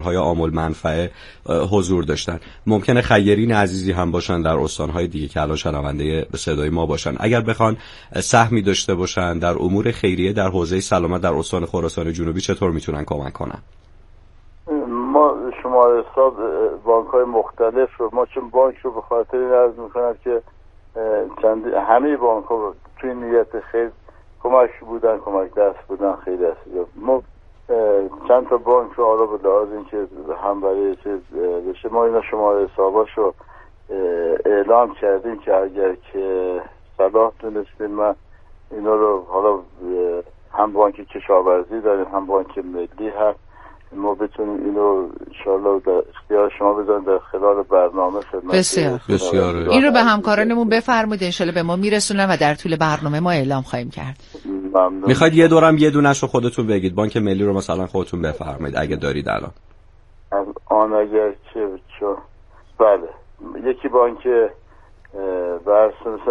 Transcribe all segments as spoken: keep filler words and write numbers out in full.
سازمان‌های عام المنفعه حضور داشتن. ممکنه خیرین عزیزی هم باشن در استان‌های دیگه که الان شنونده به صدای ما باشن. اگر بخوان سهمی داشته باشن در امور خیریه در حوزه سلامت در استان خراسان جنوبی چطور میتونن کمک کنن؟ ما شماره حساب بانک‌های مختلف رو ما چون بانک رو به خاطر این عرض می‌کنم که چند همه بانک‌ها توی نیت خیر کمک بودن، کمک دست بودن خیلی است. ما چند تا بانک رو حالا به لحاظ این که هم برای چیز بشه ما اینا شماره حساباش رو اعلام کردیم که اگر که صلاح دونستیم من اینا رو حالا هم بانک کشاورزی داریم هم بانک ملی هست ما بتونیم اینو انشاءالله در اختیار شما بذاریم در خلال برنامه خدمت. بسیار بسیار این رو به همکارانمون بفرمایید انشالله به ما میرسونن و در طول برنامه ما اعلام خواهیم کرد. ممنون. میخواید یه دورم یه دونش رو خودتون بگید؟ بانک ملی رو مثلا خودتون بفرمایید اگه دارید الان. آن اگر چه چه بله یکی بانک برس مثلا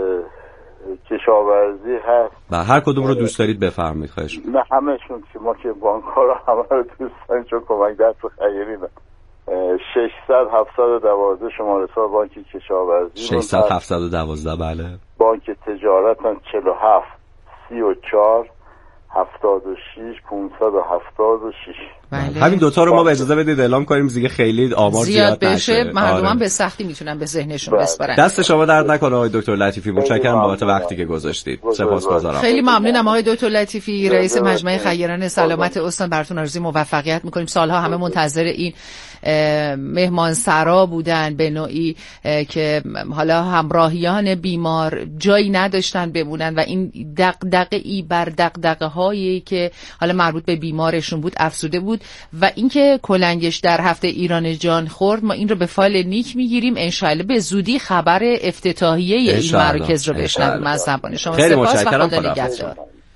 کشاورزی هست. و هر کدوم رو دوست دارید بفرمایید خواهش. نه همه‌شون که ما که بانک‌ها رو همه رو دوست داریم چون کمک دست خیرینه. ششصد هفتصد و دوازده شماره حساب بانک کشاورزی ششصد هفتصد و دوازده بله. بانک تجارت هم چهل و هفت سی و چهار هفتاد و شش پانصد و هفتاد و شش. بله. همین دوتا رو ما به اجازه بدید اعلام کنیم دیگه خیلی آمار زیاد, زیاد بشه نشه. مردم آره. هم به سختی میتونن به ذهنشون بسپارن. دست شما درد نکنه آقای دکتر لطیفی، متشکرم بابت وقتی که گذاشتید. سپاسگزارم. خیلی ممنونم آقای دکتر لطیفی رئیس مجمع خیران سلامت استان، براتون آرزوی موفقیت میکنیم. سالها همه منتظر این مهمان سرا بودن به نوعی که حالا همراهیان بیمار جایی نداشتن بمونن و این دغدغه‌ای بر دغدغه‌هایی که حالا مربوط به بیمارشون بود افزوده بود و اینکه کلنگش در هفته ایران جان خورد ما این رو به فایل نیک میگیریم. انشالله به زودی خبر افتتاحیه این مراکز رو بشنویم از زبان شما. خیلی سپاس متشکرم. و خدا نگهدار.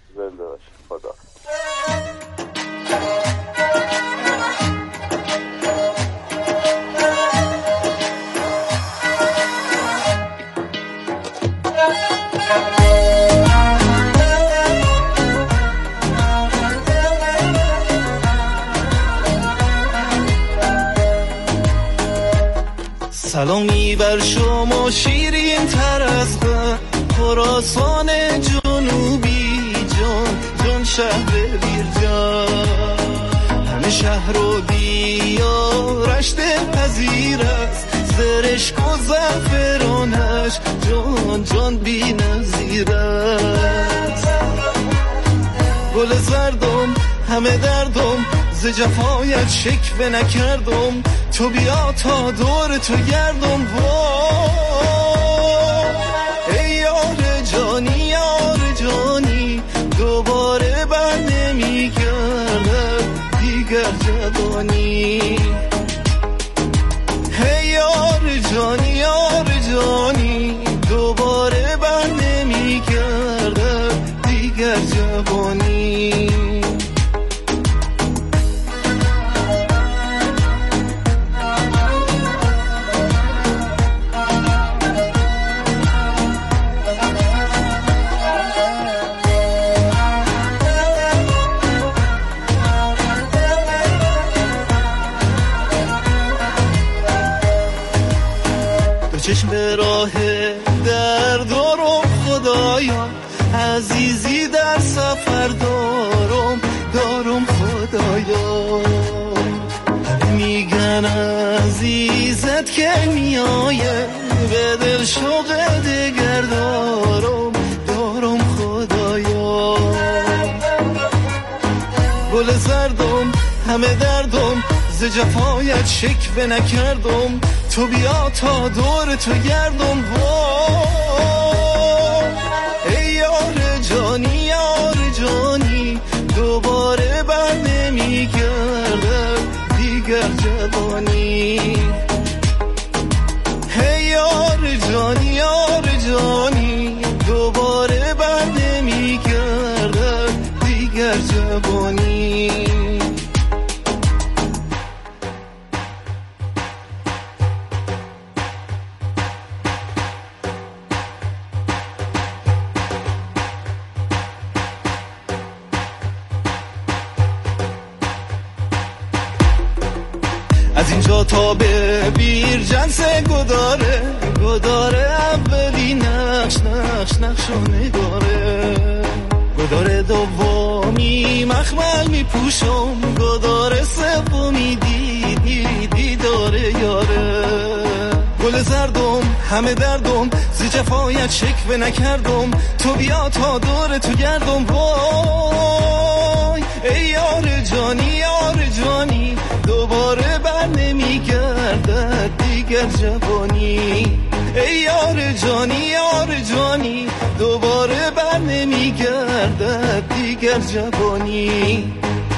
سلامی بر شما شیرین تر از خراسان جنوبی جان جان شهر بیرجان همه شهر و دیارش دلپذیر است زرشک و زعفرانش جان جان بی نظیر است گل زردم همه دردم ز جفایت شکوه نکردم تو بیا تا دور تو گردم ای یار جانی یار جانی دوباره بر نمیگردد دیگر جوانی ای یار جانی یار جانی دوباره بر نمیگردد دیگر جوانی چشم به راه در دارم خدایا عزیزی در سفر دارم دارم خدایا میگن عزیزت که میایه به دل شوق دگر دارم دارم خدایا گل زردم همه دردم ز جفایت شکوه نکردم تو بیا تا دور تو گردم ای یار جانی یار جانی دوباره بر نمیگردد دیگر جوانی ای یار جانی یار جانی دوباره بر نمیگردد دیگر جوانی از اینجا تا به بیرجند گداره گداره اولی نقش نقش نقش و نگاره گداره دومی مخمل میپوشم گداره سومی دیدی دیداره یاره گل زردم همه دردم زی جفایت شکوه نکردم تو بیا تا دور تو گردم وای ای یار جانی یار جانی دوباره بر نمیگردد دیگر جوانی ای یار جانی یار جانی دوباره بر نمیگردد دیگر جوانی.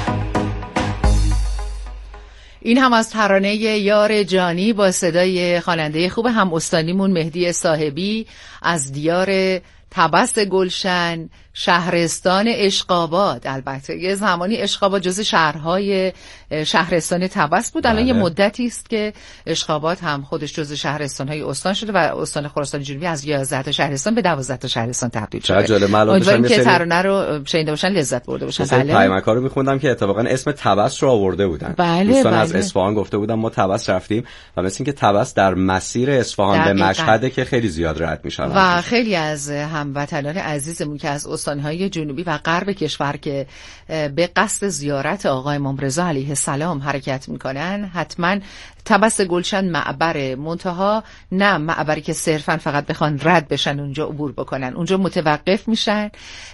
این هم از ترانه یار جانی با صدای خواننده خوب هم استانیمون مهدی صاحبی از دیار طبس گلشن شهرستان اشقاباد. البته یه زمانی اشقاباد جز شهرهای شهرستان طبس بود، الان یه مدتی است که اشقاباد هم خودش جز شهرستان‌های استان شده و استان خراسان جنوبی از یازده تا شهرستان به دوازده تا شهرستان تبدیل شده. چه جالب. امیدواریم که ترانه رو شنیده باشن لذت برده باشن. بله. پیامک‌ها رو می‌خوندم که اتفاقا اسم طبس رو آورده بودن. بله دوستان بله. از اصفهان گفته بودن ما طبس رفتیم و مثل اینکه طبس در مسیر اصفهان به مشهد که خیلی زیاد رد می‌شن و خیلی از هموطنان عزیزمون که از استان‌های جنوبی و غرب کشور که به قصد زیارت آقا امام رضا علیه السلام حرکت میکنن حتما طبس گلشن معبر منتها نه معبری که صرفا فقط بخوان رد بشن اونجا عبور بکنن، اونجا متوقف میشن.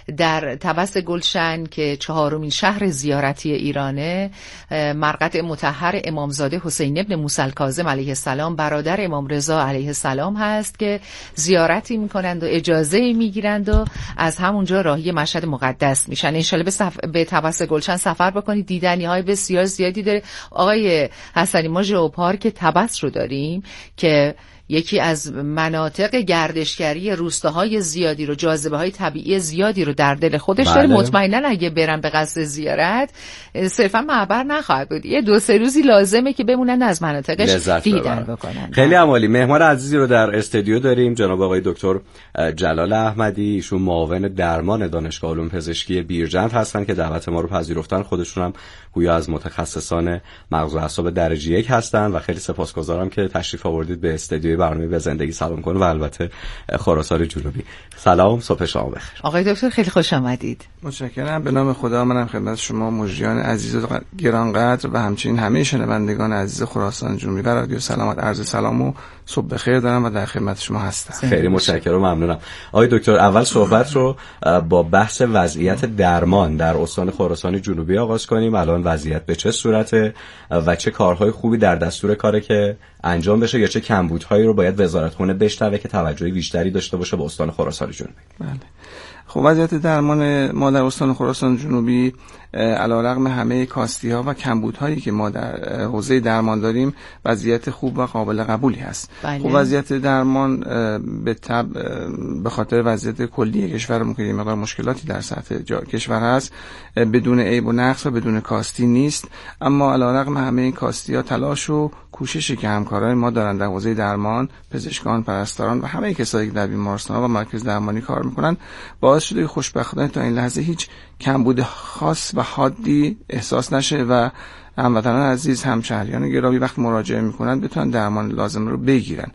در طبس گلشن که چهارمین شهر زیارتی ایرانه، مرقد مطهر امامزاده حسین ابن موسی الکاظم علیه السلام برادر امام رضا علیه السلام هست که زیارتی میکنند و اجازه میگیرند و از همونجا راهی مشهد مقدس میشن. انشالله به, سف... به طبس گلشن سفر بکنید، دیدنی های بسیار زیادی داره. آقای حسنی ما ژئوپارک طبس رو داریم که یکی از مناطق گردشگری روستاهای زیادی رو، جاذبه های طبیعی زیادی رو در دل خودش داره. بله. مطمئنا اگه برن به قصد زیارت صرفا معبر نخواهد بود، یه دو سه روزی لازمه که بمونن از مناطقش دیدن بکنن. خیلی عالی. مهمان عزیزی رو در استودیو داریم، جناب آقای دکتر جلال احمدی، ایشون معاون درمان دانشگاه علوم پزشکی بیرجند هستن که دعوت ما رو پذیرفتن. خودشون هم گویا از متخصصان مغز و اعصاب درجه یک هستن و خیلی سپاسگزارم که تشریف آوردید به استودیو برنامه به زندگی سلام کن و البته خراسان جنوبی. سلام، صبح شما بخیر. آقای دکتر خیلی خوش آمدید. متشکرم. به نام خدا منم خدمت شما مجریان عزیز و گرانقدر و همچنین همه شنوندگان عزیز خراسان جنوبی و رادیو سلامت عرض سلام و صبح بخیر دارم و در خدمت شما هستم. خیلی متشکرم و ممنونم. آقای دکتر اول صحبت رو با بحث وضعیت درمان در استان خراسان جنوبی آغاز کنیم. الان وضعیت به چه صورته و چه کارهای خوبی در دستور کاره که انجام بشه یا چه کمبودهایی رو باید وزارتخونه بشنوه که توجه بیشتری داشته باشه به استان خراسان جنوبی؟ بله. خب وضعیت درمان ما در استان خراسان جنوبی علیرغم همه کاستی‌ها و کمبودهایی که ما در حوزه درمان داریم وضعیت خوب و قابل قبولی هست. بله. خب وضعیت درمان به تب به خاطر وضعیت کلی کشورمون که مقدار مشکلاتی در سطح کشور هست بدون عیب و نقص و بدون کاستی نیست، اما علیرغم همه این کاستی‌ها تلاش و کوششی که همکاران ما دارن در حوزه درمان، پزشکان، پرستاران و همه کسایی که در بیمارستان‌ها و مرکز درمانی کار میکنن باعث شده خوشبختانه تا این لحظه هیچ کمبود خاص و حادی احساس نشه و هموطنان عزیز، همشهریان گرامی وقت مراجعه میکنن بتونن درمان لازم رو بگیرن.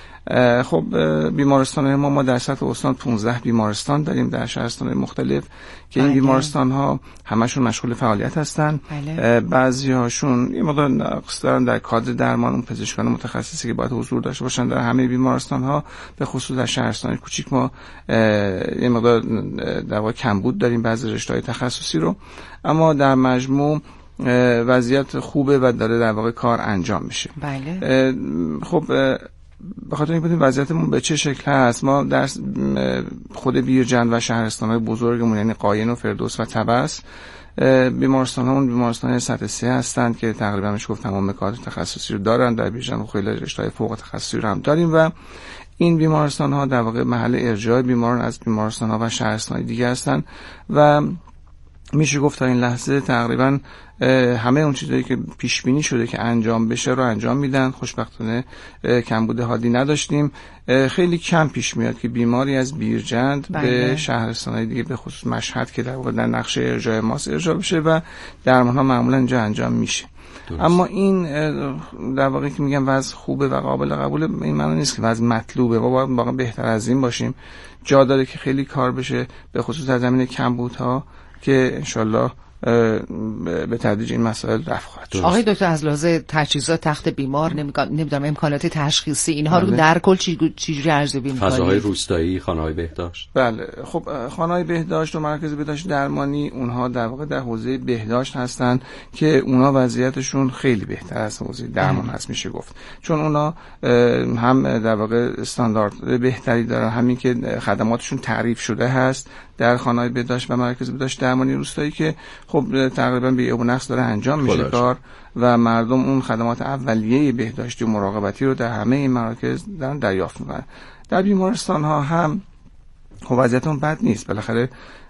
خب بیمارستان ما ما در سطح استان پانزده بیمارستان داریم در شهرستان مختلف که این بیمارستان ها همشون مشغول فعالیت هستن. بعضی هاشون یه مقدار نقص دارن در کادر درمان، اون پزشکان متخصصی که باید حضور داشته باشن در همه بیمارستان ها، به خصوص در شهرستان کوچیک ما یه مقدار در واقع کمبود داریم بعضی رشته‌های تخصصی رو، اما در مجموع وضعیت خوبه و داره در واقع کار انجام میشه. بله. خب به خاطر اینکه وضعیتمون به چه شکل هست، ما در خود بیرجند و شهرستان‌های بزرگمون یعنی قاین و فردوس و طبس بیمارستان‌هامون بیمارستان سطح سه هستند که تقریبا میشه گفت تمام کادر تخصصی رو دارن. در بیرجند خیلی رشته‌های فوق تخصصی رو هم داریم و این بیمارستان‌ها در واقع محل ارجاع بیماران از بیمارستان‌ها و شهرستان‌های دیگه هستن و میشه گفت تا این لحظه تقریبا همه اون چیزایی که پیش بینی شده که انجام بشه رو انجام میدن. خوشبختانه کمبود حادی نداشتیم. خیلی کم پیش میاد که بیماری از بیرجند بله. به شهرستان‌های دیگه به خصوص مشهد که در واقع در نقشه ارجاع ماست ارجاع بشه و درمان‌ها معمولا اینجا انجام میشه. درست. اما این در واقع که میگم وضع خوبه و قابل قبوله، این معنی نیست که وضع مطلوبه. ما باید واقعا بهتر از این باشیم. جا داره که خیلی کار بشه، به خصوص در زمینه کمبودها که انشالله به تدریج این مسائل رفع خواهد شد. آقای دکتر، از لحاظ تجهیزات تخت بیمار، نمیدونم امکانات تشخیصی اینها رو در کل چجوری ارزیابی می‌کنید؟ فضاهای روستایی، خانه‌های بهداشت. بله، خب خانه‌های بهداشت و مراکز بهداشت درمانی اونها در واقع در حوزه بهداشت هستن که اونا وضعیتشون خیلی بهتر از حوزه درمان هست میشه گفت، چون اونا هم در واقع استاندارد بهتری دارن، همین که خدماتشون تعریف شده هست در خانه‌های بهداشت و مراکز بهداشت درمانی روستایی که خب تقریبا به ابو نقص داره انجام میشه کار و مردم اون خدمات اولیه بهداشتی و مراقبتی رو در همه این مراکز دارن دریافت میکنن. در بیمارستان ها هم خب وضعیتون بد نیست. بالاخره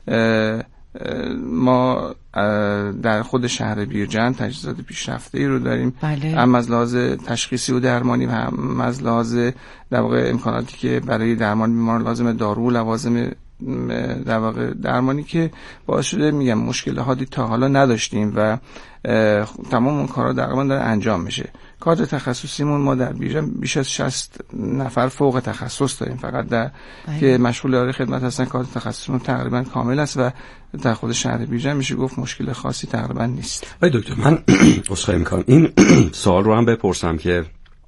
ما در خود شهر بیرجند تجهیزات پیشرفته‌ای رو داریم، بله. هم از لحاظ تشخیصی و درمانی و هم از لحاظ در واقع امکاناتی که برای درمان بیماران لازمه، دارو، لوازم در واقع درمانی که باعث شده میگم مشکلاتی تا حالا نداشتیم و تمام اون کارا تقریبا داره انجام میشه. کادر تخصصیمون ما در بیرجند بیش از شصت نفر فوق تخصص داریم فقط در باید. که مشغول ارائه خدمت هستن. کادر تخصصیمون تقریبا کامل است و در خود شهر بیرجند میشه گفت مشکل خاصی تقریبا نیست. آقای دکتر، من عذرخواهی میکنم این سوال رو هم بپرسم که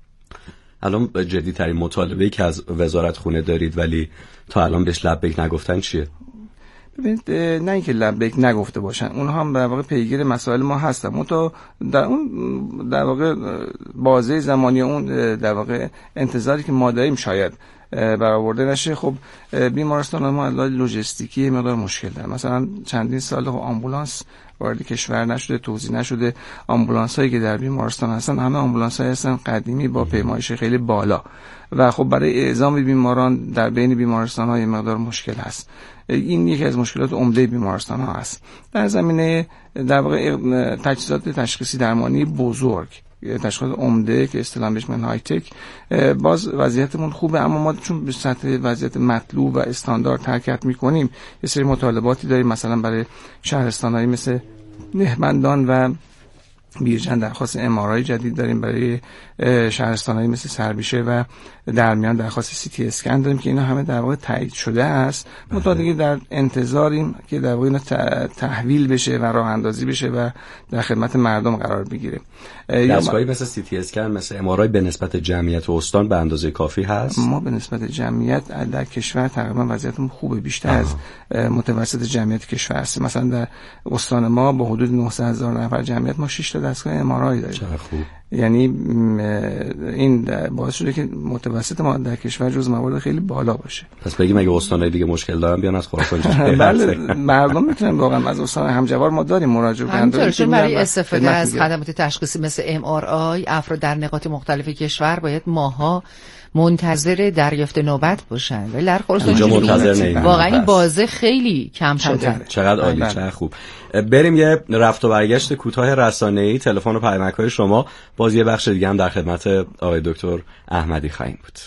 الان جدی ترین مطالبه‌ای که از وزارت خونه دارید ولی تا الان بهش لبیک نگفتن چیه؟ ببینید، نه اینکه لبیک نگفته باشن، اونها هم در واقع پیگیر مسائل ما هستن، منتها در اون در واقع بازه زمانی اون در واقع انتظاری که ما داریم شاید برآورده نشه. خب بیمارستان ما علاوه لوجستیکی مقدار مشکل داره. مثلا چندین سال آمبولانس وارد کشور نشده، توزیع نشده. آمبولانس هایی که در بیمارستان هستن همه آمبولانس هایی هستن قدیمی با پیمایش خیلی بالا و خب برای اعزام بیماران در بین بیمارستان های مقدار مشکل هست. این یکی از مشکلات عمده بیمارستان ها هست. در زمینه در واقع تجهیزات تشخیصی درمانی بزرگ، تشخیصات عمده که اصطلاحاً بهش میگن های تک، باز وضعیتمون خوبه، اما ما چون به سطح وضعیت مطلوب و استاندارد حرکت میکنیم یه سری مطالباتی داریم. مثلا برای شهرستان‌هایی مثل نهمندان و بیرجند درخواست ام آر آی جدید داریم، برای شهرستان‌هایی مثل سربیشه و درمیان درخواست سی تی اسکن داریم که اینا همه در واقع تایید شده است. ما دیگه در انتظاریم که در واقع اینا تحویل بشه و راه اندازی بشه و در خدمت مردم قرار بگیره. دستگاهی مثل سی تی اسکن، مثل ام آر آی به نسبت جمعیت استان به اندازه کافی هست؟ ما به نسبت جمعیت در کشور تقریبا وضعیتمون خوبه، بیشتر از متوسط جمعیت کشور است. مثلا در استان ما با حدود نهصد هزار نفر جمعیت ما شش تا دستگاه ام آر آی داریم. یعنی این باعث شده که متوسط ما در کشور جز موارد خیلی بالا باشه. پس بگیم اگه استان‌های دیگه مشکل دارن بیان از خراسان بله، مردم میتونن واقعا از استان همجوار ما داریم مراجعه کنند. چون برای استفاده از خدمات تشخیصی مثل ام آر آی افراد در نقاط مختلف کشور باید ماها منتظر دریافت نوبت باشن، ولی در خراسان واقعا این بازه خیلی کم شده. چقدر عالی، چقدر خوب. بریم یه رفت و برگشت کوتاه رسانه‌ای. تلفن و پیامک‌های شما باز یه بخش دیگه هم در خدمت آقای دکتر احمدی خواهیم بود.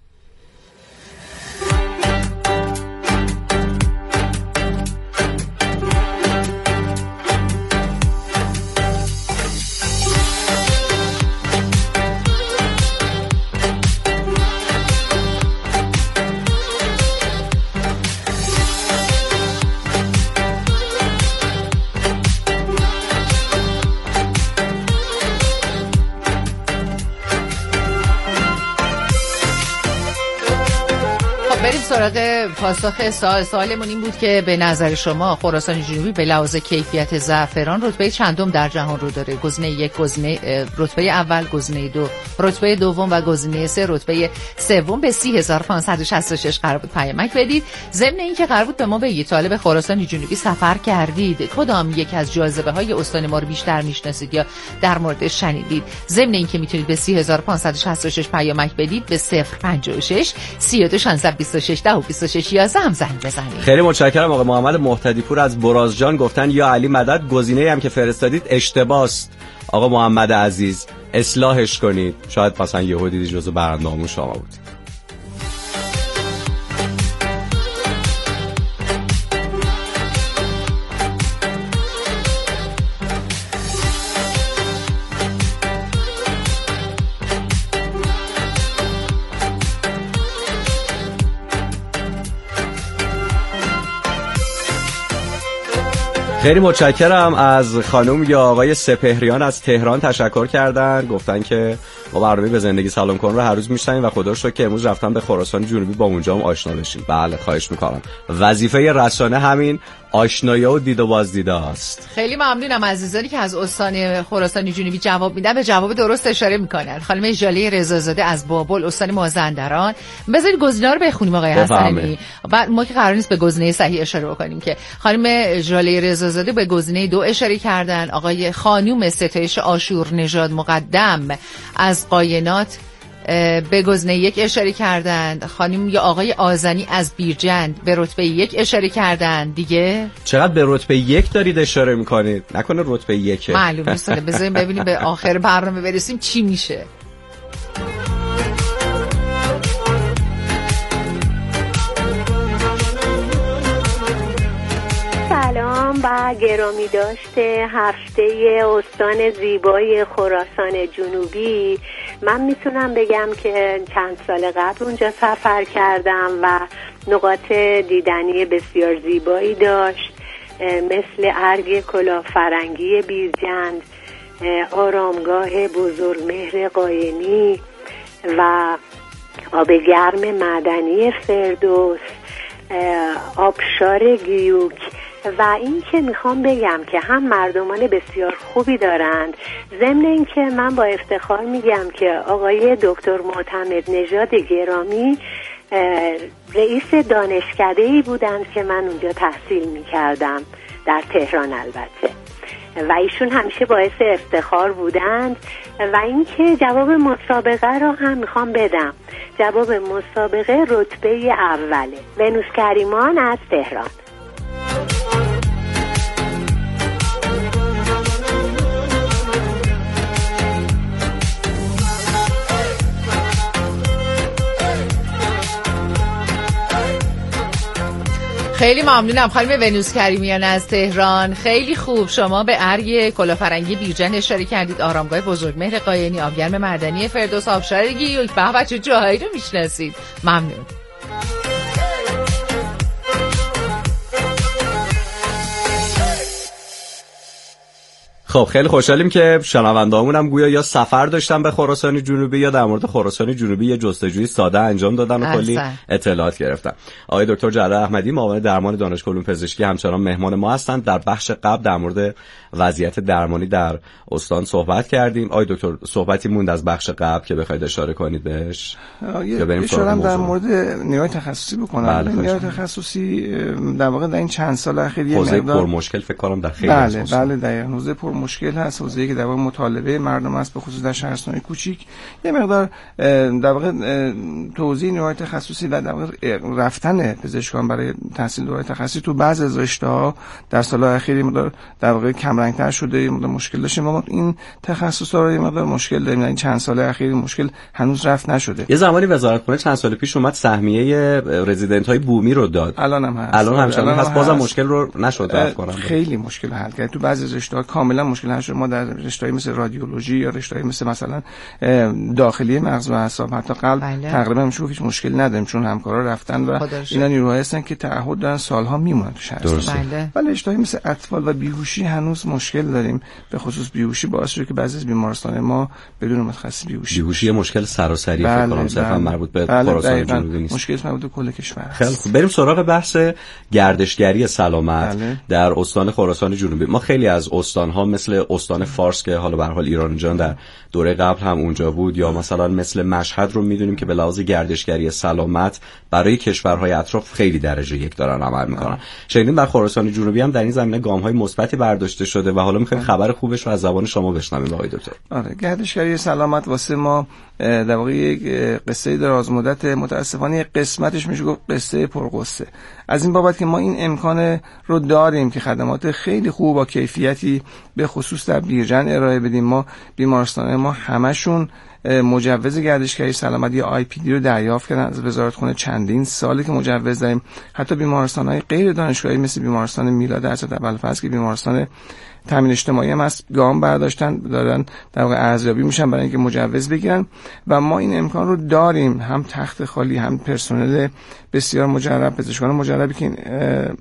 سراغ پاسخ سوال سوالمون این بود که به نظر شما خراسان جنوبی به لحاظ کیفیت زعفران رتبه چندم در جهان رو داره؟ گزینه یک، گزینه رتبه اول، گزینه دو رتبه دوم و گزینه سه رتبه سوم. به سی هزار و پانصد و شصت و شش قرار بود پیامک بدید. ضمن اینکه قرار بود به ما بگید طالب خراسان جنوبی سفر کردید، کدام یک از جاذبه های استان ما رو بیشتر میشناسید یا در موردش شنیدید؟ ضمن اینکه میتونید به سی هزار و پانصد و شصت و شش پیامک بدید به صفر پنجاه و شش سی و دو شانزده بیست و شش ده و بیست و شش یازده هم زنگ بزنید. خیلی متشکرم. آقای محمد مهتدی پور از برازجان گفتن یا علی مدد گزینه‌ای هم که فرستادید اشتباه است. آقا محمد عزیز اصلاحش کنید. شاید مثلا یهو دیدی جزو برنده‌مون شما بود. خیلی متشکرم از خانم یا آقای سپهریان از تهران تشکر کردن، گفتن که ما برنامه به زندگی سلام کن رو هر روز میشنیم و خدا رو شکر که امروز رفتن به خراسان جنوبی با اونجا هم آشنا بشیم. بله خواهش میکنم، وظیفه رسانه همین آشنایی و دید و بازدیده است. خیلی ممنونم عزیزانی که از استان خراسان جنوبی جواب میدن، به جواب درست اشاره میکنن. خانم ژاله رضازاده از بابل استان مازندران. بذارید گزینه‌ها رو بخونیم آقای حسنی، بعد ما که قرار نیست به گزینه صحیح اشاره بکنیم که. خانم ژاله رضازاده به گزینه دو اشاره کردن. آقای خانوم ستایش آشور نژاد مقدم از قاینات به گزینه یک اشاره کردند. خانم یا آقای آذنی از بیرجند به رتبه یک اشاره کردند. دیگه چقدر به رتبه یک دارید اشاره میکنید؟ نکنه رتبه یکه؟ معلوم نیست. بذاریم ببینیم به آخر برنامه برسیم چی میشه. سلام و گرامی داشته هفته استان زیبای خراسان جنوبی. من میتونم بگم که چند سال قبل اونجا سفر کردم و نقاط دیدنی بسیار زیبایی داشت، مثل ارگ کلافرنگی بیرجند، آرامگاه بزرگمهر قاینی و آب گرم معدنی فردوس، آبشار گیوک. و این که میخوام بگم که هم مردمان بسیار خوبی دارند، ضمن این که من با افتخار میگم که آقای دکتر معتمد نژاد گرامی رئیس دانشکده‌ای بودند که من اونجا تحصیل میکردم، در تهران البته، و ایشون همیشه باعث افتخار بودند. و اینکه جواب مسابقه رو هم میخوام بدم. جواب مسابقه رتبه اوله. ونوس کریمان از تهران. خیلی ممنونم خانم ونوس کریمیان از تهران. خیلی خوب، شما به ارگ کلافرنگی بیرجند اشاره کردید، آرامگاه بزرگمهر قاینی، آبگرم معدنی فردوس، آبشار گیوک. به بچه جاهایی رو میشناسید. ممنون. خب خیلی خوشحالیم که شنوندهامون هم گویا یا سفر داشتن به خراسان جنوبی یا در مورد خراسان جنوبی یه جستجوی ساده انجام دادن و کلی اطلاعات گرفتن. آقای دکتر جلال احمدی معاون درمان دانشگاه علوم پزشکی همچنان مهمان ما هستند. در بخش قبل در مورد وضعیت درمانی در استان صحبت کردیم. آقای دکتر صحبتی موند از بخش قبل که بخواید اشاره کنید بهش؟ یا بریم اشاره در مورد نیروی تخصصی بکنم. بله نیروی تخصصی در واقع در این چند سال اخیر یه مقدار پر مشکل فکر کنم در خیلی بله بله در حوزه پر مشکل هست، حوزه‌ای که در واقع مطالبه مردم است، به خصوص در شهرستان‌های کوچیک. یه مقدار در واقع توزیع نیروهای تخصصی و در واقع رفتن پزشکان برای تحصیل دوره تخصصی تو بعضی از رشته‌ها در سال‌های اخیر مقدار در واقع کم رنگ‌تر شده، یه مقدار مشکل داشتیم. ما این تخصص‌ها رو یه مقدار مشکل داریم. این چند سال اخیر مشکل هنوز رفت نشده. یه زمانی وزارتخونه چند سال پیش اومد سهمیه رزیدنت‌های بومی رو داد. الان هم هست. الان همچنان هست. بازم مشکل رو نشد رفع کنم. خیلی مشکل حل کرد. تو بعضی رشته‌ها کاملا مشکل حل شد. ما در رشته‌های مثل رادیولوژی یا رشته‌های مثل مثلا داخلی مغز و اعصاب حتی قلب بله. تقریبا میشه هیچ مشکلی نداریم، چون همکارا رفتن و اینا نیروهای هستن که تعهد دارن سالها میمونن تو شهر. بله. ولی رشته‌های مثل اطفال و بیهوشی هنوز مشکل داریم. به خصوص بیهوشی باعث شده که بعضی از بیمارستان ما بدون متخصص بیهوشی بیهوشی مشکل سراسری بله. فکر کنم صرفا مربوط به بله. خراسان جنوبی نیست. مشکل مربوط به کل کشور است. خیلی خوب، بریم سراغ بحث گردشگری سلامت بله. در استان خراسان جنوبی. ما خیلی از استان‌ها مثل استان فارس که حالا به هر حال ایران جان در دوره قبل هم اونجا بود، یا مثلا مثل مشهد رو میدونیم که به لحاظ گردشگری سلامت برای کشورهای اطراف خیلی درجه یک دارن عمل میکنن. شنیدیم در خراسان جنوبی هم در این زمینه گام‌های مثبتی برداشته شده و حالا میخوایم خبر خوبش رو از زبان شما بشنویم آقای دکتر. آره، گردشگری سلامت واسه ما در واقع یک قصه دراز مدت، متاسفانه قسمتش میشه گفت قصه پرقصه. از این بابت که ما این امکان رو داریم که خدمات خیلی خوب با کیفیتی به خصوص در بیرجند ارائه بدیم. ما بیمارستان ما همشون مجوز گردشگری سلامت یا آی پی دی رو دریافت کردن از وزارتخونه. چندین سالی که مجوز داریم. حتی بیمارستان‌های غیر دانشگاهی مثل بیمارستان میلاد اسد ابوالفضل که بیمارستان تامین اجتماعی هم هست، گام برداشتن دارن در واقع ارزیابی میشن برای اینکه مجوز بگیرن و ما این امکان رو داریم. هم تخت خالی، هم پرسنل بسیار مجرب، پزشکان مجربی که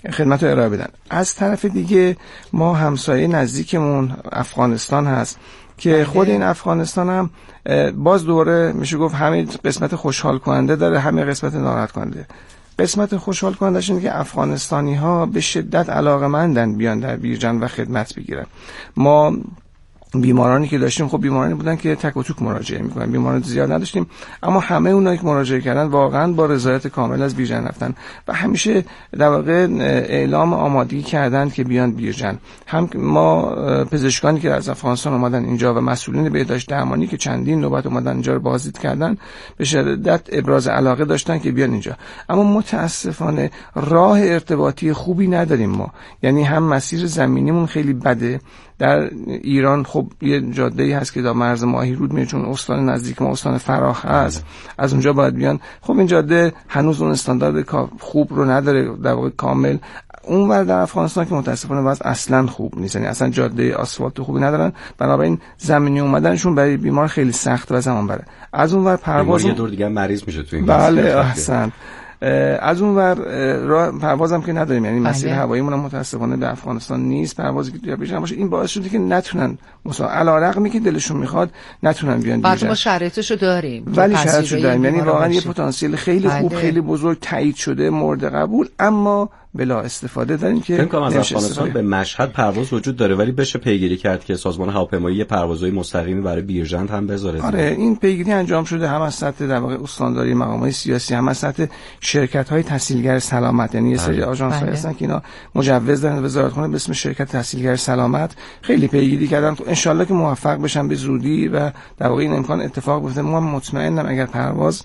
خدمت رو ارائه بدن. از طرف دیگه ما همسایه نزدیکمون افغانستان هست که خود این افغانستان هم باز دوره میشه گفت همین قسمت خوشحال کننده داره، همین قسمت ناراحت کننده. قسمت خوشحال کنندش اینه که افغانستانی ها به شدت علاقه‌مندن بیان در بیرجند و خدمت بگیرن. ما بیمارانی که داشتیم خب بیمارانی بودن که تک و توک مراجعه میکنن، بیماران زیاد نداشتیم، اما همه اونایی که مراجعه کردن واقعا با رضایت کامل از بیرجند رفتن و همیشه در واقع اعلام آمادگی کردن که بیان بیرجند. هم ما پزشکانی که از افغانستان اومدن اینجا و مسئولین بهداشت درمانی که چندین نوبت اومدن اینجا رو بازدید کردن به شدت ابراز علاقه داشتن که بیان اینجا، اما متاسفانه راه ارتباطی خوبی نداریم ما، یعنی هم مسیر زمینیمون خیلی بده. در ایران خب یه جاده‌ای هست که در مرز ماهیرود میره، چون استان نزدیک ما استان فراخ هست، از اونجا باید بیان. خب این جاده هنوز اون استاندارد خوب رو نداره در واقع کامل. اونور در افغانستان که متاسفانه وضع اصلا خوب نیست، یعنی اصلا جاده آسفالت خوبی ندارن، بنابراین زمینی اومدنشون برای بیمار خیلی سخت و زمان بره. از اونور پرواز یه دور دیگه مریض میشه تو این بله احسن. از اون ور راه پروازم که نداریم، یعنی مسیر هواییمون هم متاسفانه به افغانستان نیست، پروازی که بیرجند باشه. این باعث شده که نتونن مثلا علیرغمی که دلشون میخواد نتونن بیان بیرجند. ما شرایطشو داریم ولی شرایطشو داریم، یعنی واقعا یه پتانسیل خیلی خوب بله. خیلی بزرگ تایید شده مورد قبول، اما بلا استفاده داریم که فکر کنم از افغانستان به مشهد پرواز وجود داره، ولی بشه پیگیری کرد که سازمان هواپیمایی پروازهای مستقیمی برای بیرجند هم بذاره. آره این پیگیری انجام شده، هم از سطح در واقع استانداری مقامات سیاسی، هم از سطح شرکت‌های تحصیلگر سلامت، یعنی یه سری آژانس‌ها هستن که اینا مجوز دارن وزارتخانه به اسم شرکت تحصیلگر سلامت، خیلی پیگیری کردن. ان شاءالله که موفق بشن به زودی و در واقع این امکان اتفاق بیفته. ما مطمئنم اگر پرواز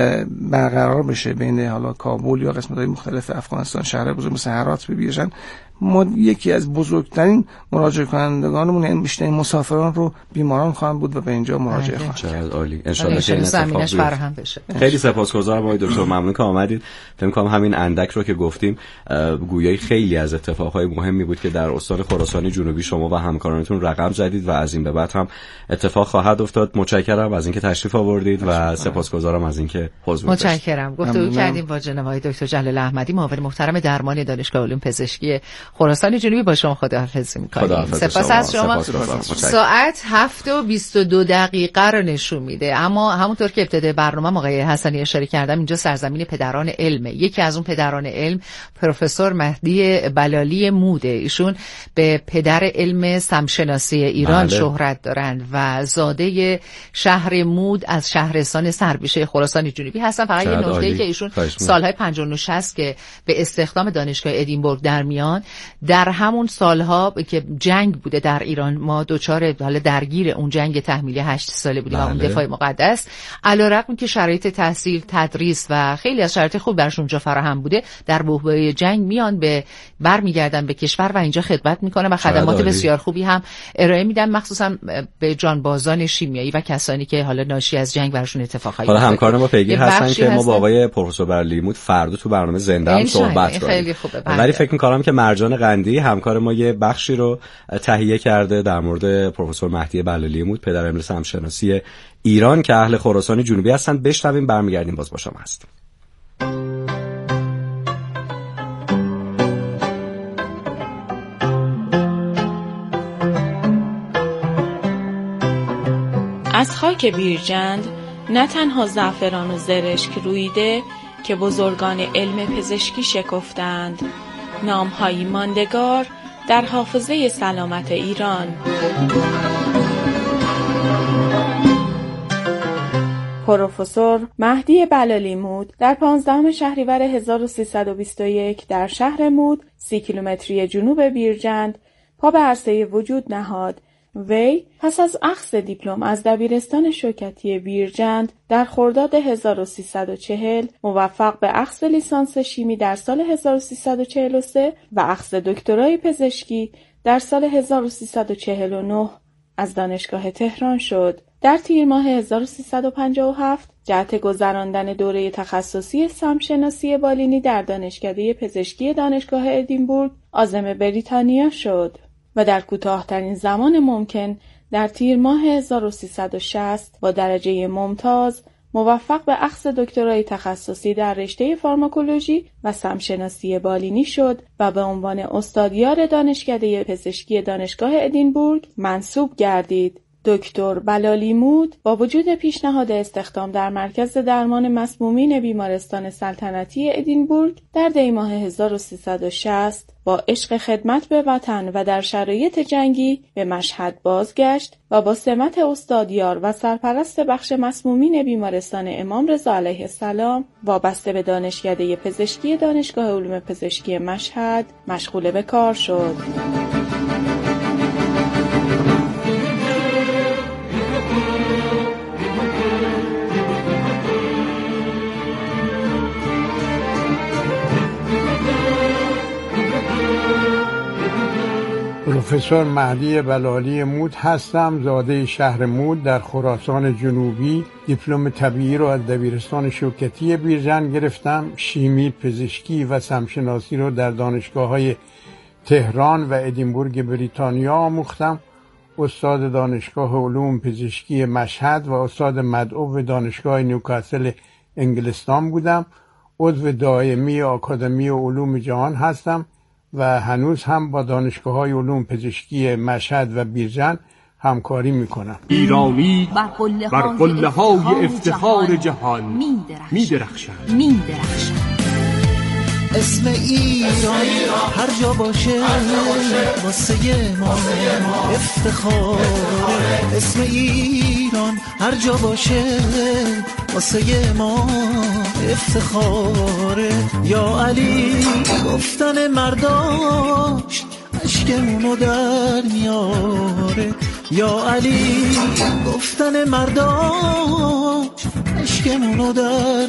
برقرار بشه بین حالا کابل یا قسمت‌های مختلف افغانستان، شهر بزرگ مثل هرات به بیرجند، ما یکی از بزرگترین مراجعه کنندگانمون، یعنی بیشترین مسافران رو بیماران خواهند بود و به اینجا مراجعه خواهند کرد. چقدر عالی. ان شاءالله که این اتفاق فراهم بشه. خیلی سپاسگزارم آقای دکتر، ممنون که آمدید. فکر می‌کنم همین اندک رو که گفتیم گویای خیلی از اتفاقهای مهمی بود که در استان خراسان جنوبی شما و همکارانتون رقم زدید و از این به بعد هم اتفاق خواهد افتاد. متشکرم از اینکه تشریف آوردید و سپاسگزارم از اینکه حضور داشتید. متشکرم. گفتگو کردیم با جناب آقای دکتر جلال احمدی، معاون محترم درمان دانشگاه علوم پزشکی خراسان جنوبی. با شما خداحافظی می‌کنیم. سپاس از شما. ساعت هفت و بیست و دو دقیقه رو نشون میده، اما همونطور که ابتدای برنامه آقای حسنی اشاره کردم اینجا سرزمین پدران علمه. یکی از اون پدران علم پروفسور مهدی بلالی موده. ایشون به پدر علم سمشناسی ایران بله. شهرت دارند و زاده شهر مود از شهرستان سربیشه خراسان جنوبی هستن. فقط یه نکته‌ای که ایشون سالهای پنجاه و شصت که به استخدام دانشگاه ادینبورگ در میان، در همون سالها که جنگ بوده در ایران، ما دوچار حالا درگیر اون جنگ تحمیلی هشت ساله بودیم بله. و اون دفاع مقدس، علیرغم که شرایط تحصیل، تدریس و خیلی از شرایط خوب برشون اونجا فراهم بوده، در بحبوحه جنگ میان به برمیگردن به کشور و اینجا خدمت میکنن و خدمات بسیار خوبی هم ارائه میدن، مخصوصا به جانبازان شیمیایی و کسانی که حالا ناشی از جنگ برشون اتفاقایی حالا همکاران ما پیگیر هستن که ما با آقای پروفسور بلالیمود فردا تو برنامه زنده هم صحبت کنیم. خیلی خوبه. ولی فکر می‌کنم که مرجان قندی همکار ما یه بخشی رو تهیه کرده در مورد پروفسور مهدی بلالیمود، پدر علم سمشناسی ایران که اهل خراسان جنوبی هستن. بشنویم برمیگردیم باز با شما هستیم. از خاک بیرجند نه تنها زعفران و زرشک رویده که بزرگان علم پزشکی شکفتند، نام‌هایی ماندگار در حافظه سلامت ایران. پروفسور مهدی بلالی مود در پانزدهم شهریور هزار و سیصد و بیست و یک در شهر مود، سی کیلومتری جنوب بیرجند، پا به عرصه وجود نهاد. وی پس از اخذ دیپلم از دبیرستان شوکتی بیرجند در خرداد هزار و سیصد و چهل موفق به اخذ لیسانس شیمی در سال هزار و سیصد و چهل و سه و اخذ دکترای پزشکی در سال هزار و سیصد و چهل و نه از دانشگاه تهران شد. در تیر ماه هزار و سیصد و پنجاه و هفت جهت گذراندن دوره تخصصی سمشناسی بالینی در دانشکده پزشکی دانشگاه ادینبورگ عازم بریتانیا شد و در کوتاه‌ترین زمان ممکن در تیر ماه هزار و سیصد و شصت با درجه ممتاز موفق به اخذ دکترای تخصصی در رشته فارماکولوژی و سمشناسی بالینی شد و به عنوان استادیار دانشکده پزشکی دانشگاه ادینبورگ منصوب گردید. دکتر بلالیمود با وجود پیشنهاد استخدام در مرکز درمان مسمومین بیمارستان سلطنتی ادینبورگ در دی ماه هزار و سیصد و شصت با عشق خدمت به وطن و در شرایط جنگی به مشهد بازگشت و با سمت استادیار و سرپرست بخش مسمومین بیمارستان امام رضا علیه السلام وابسته به دانشکده پزشکی دانشگاه علوم پزشکی مشهد مشغول به کار شد. پروفسور مهدی بلالیمود هستم، زاده شهر مود در خراسان جنوبی. دیپلم طبیعی رو از دبیرستان شوکتی بیرجند گرفتم. شیمی، پزشکی و سمشناسی رو در دانشگاه‌های تهران و ادینبورگ بریتانیا آموختم. استاد دانشگاه علوم پزشکی مشهد و استاد مدعو دانشگاه نیوکاسل انگلستان بودم. عضو دائمی آکادمی علوم جهان هستم و هنوز هم با دانشگاه‌های علوم پزشکی مشهد و بیرجند همکاری میکنم. ایرانی بر قله‌های افتخار جهان می‌درخشد. می‌درخشد. اسم ایران هر جا باشه واسه ما افتخار. اسم ایران هر جا باشه واسه ما افتخاره. یا علی گفتن مرداش اشکمونو در میاره. یا علی گفتن مرداش اشکمونو در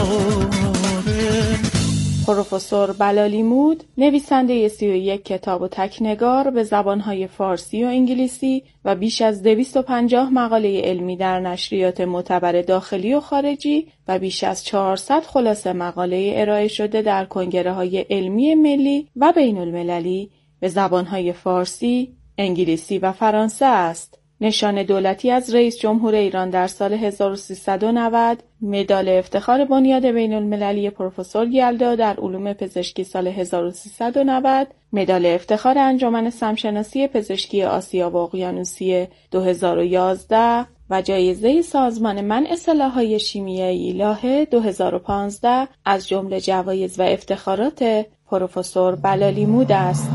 میاره. پروفسور بلالیمود نویسنده سی و یک کتاب و تکنگار به زبانهای فارسی و انگلیسی و بیش از دویست و پنجاه مقاله علمی در نشریات معتبر داخلی و خارجی و بیش از چهارصد خلاصه مقاله ارائه شده در کنگره‌های علمی ملی و بین المللی به زبانهای فارسی، انگلیسی و فرانسه است. نشان دولتی از رئیس جمهور ایران در سال هزار و سیصد و نود، مدال افتخار بنیاد بین المللی پروفسور یلدا در علوم پزشکی سال هزار و سیصد و نود، مدال افتخار انجمن سمشناسی پزشکی آسیا و اقیانوسیه دو هزار و یازده و جایزه سازمان منع سلاح‌های شیمیایی لاهه دو هزار و پانزده از جمله جوایز و افتخارات پروفسور بلالیمود است.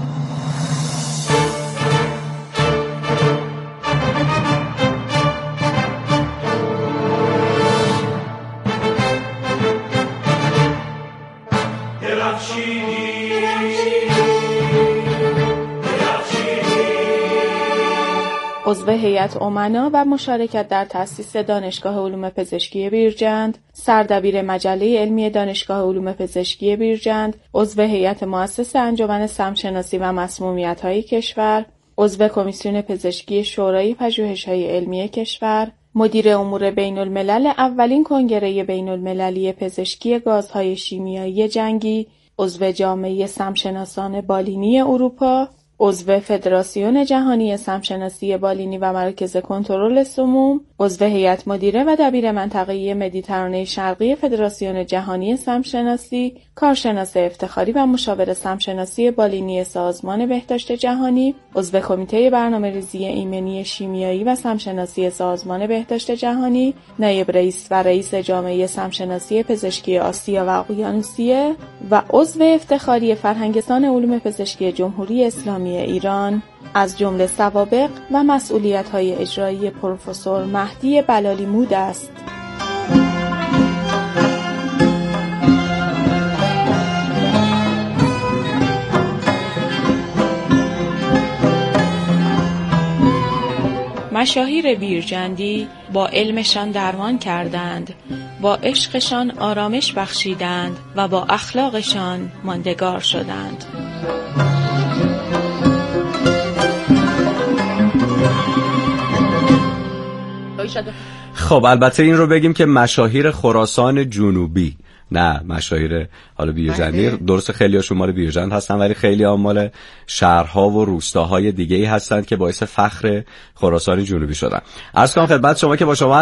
عضو هیئت امنا و مشارکت در تأسیس دانشگاه علوم پزشکی بیرجند، سردبیر مجله علمی دانشگاه علوم پزشکی بیرجند، عضو هیئت مؤسس انجمن سمشناسی و مسمومیت‌های کشور، عضو کمیسیون پزشکی شورای پژوهش‌های علمی کشور، مدیر امور بین الملل اولین کنگره بین المللی پزشکی گازهای شیمیایی جنگی، عضو جامعه سمشناسان بالینی اروپا، عضو فدراسیون جهانی سمشناسی بالینی و مرکز کنترل سموم، عضو هیئت مدیره و دبیر منطقه مدیترانه شرقی فدراسیون جهانی سمشناسی، کارشناس افتخاری و مشاور سمشناسی بالینی سازمان بهداشت جهانی، عضو کمیته برنامه‌ریزی ایمنی شیمیایی و سمشناسی سازمان بهداشت جهانی، نایب رئیس و رئیس جامعه سمشناسی پزشکی آسیا و اقیانوسیه و عضو افتخاری فرهنگستان علوم پزشکی جمهوری اسلامی ایران. از جمله سوابق و مسئولیت‌های اجرایی پروفسور مهدی بلالیمود است. مشاهیر بیرجندی با علمشان درمان کردند، با عشقشان آرامش بخشیدند و با اخلاقشان ماندگار شدند. خب البته این رو بگیم که مشاهیر خراسان جنوبی، نه مشاهیر حالا بیرجندی، درست خیلی ها شمال بیرجند هستن ولی خیلی ها مال شهرها و روستاهای دیگه ای هستن که باعث فخر خراسان جنوبی شدن. عرض کنم خدمت شما که با شما